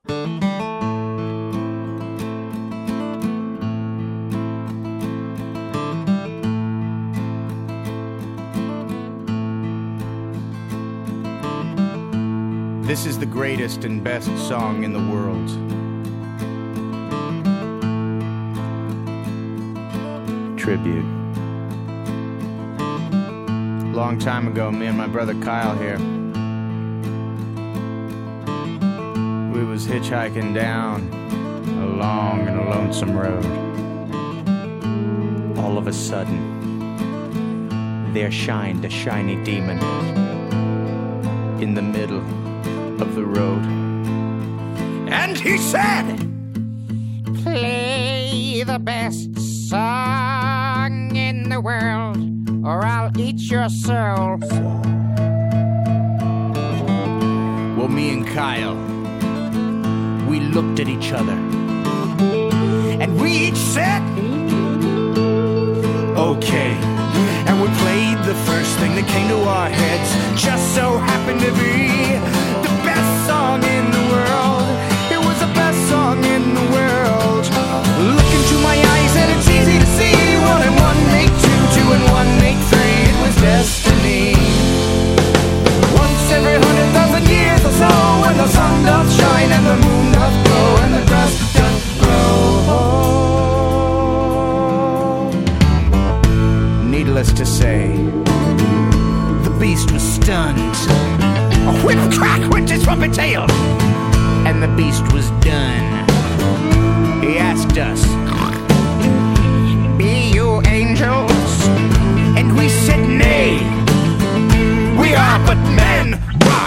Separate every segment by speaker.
Speaker 1: This is the greatest and best song in the world. Tribute. Long time ago, me and my brother Kyle here, we was hitchhiking down a long and a lonesome road. All of a sudden, there shined a shiny demon in the middle of the road. And he said, "Play the best song in the world, or I'll eat your soul." Well, me and Kyle, we looked at each other, and we each said, "Okay." And we played the first thing that came to our heads. Just so happened to be the best song in the world. It was the best song in the world. Look into my eyes and it's easy to see. 1 and 1 make 2, 2 and 1 make 3. It was destiny. Once every 100,000 years or so, when the sun doth shine and the moon doth glow and the grass doth grow. Needless to say, the beast was stunned. A whip crack went his trumpet tail, and the beast was done. He asked us, "Be you angels?" And we said, "Nay, we are but men." Rock.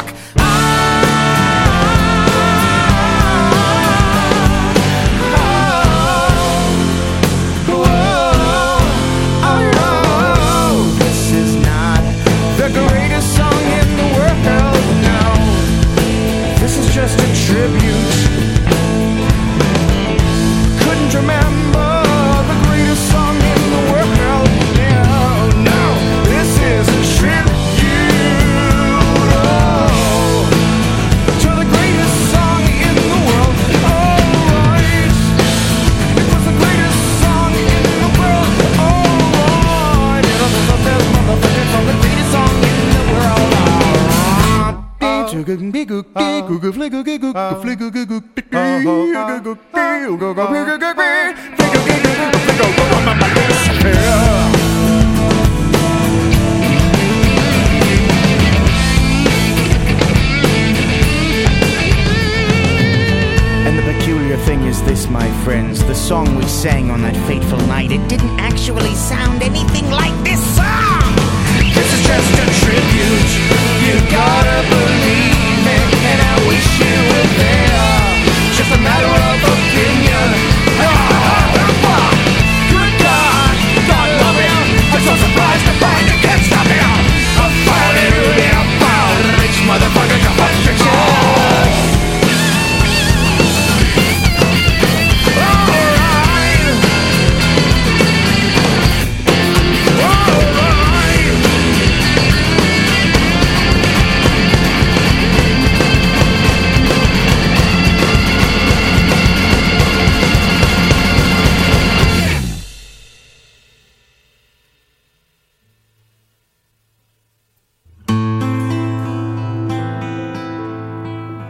Speaker 1: Just a tribute. Couldn't remember the greatest song in the world. No, this is a tribute to the greatest song in the world. Alright, it was the greatest song in the world. Alright, there's motherfuckers on the greatest song in the world. And the peculiar thing is this, my friends, the song we sang on that fateful night, it didn't actually sound anything like this song. This is just a tribute. You gotta believe it, and I wish you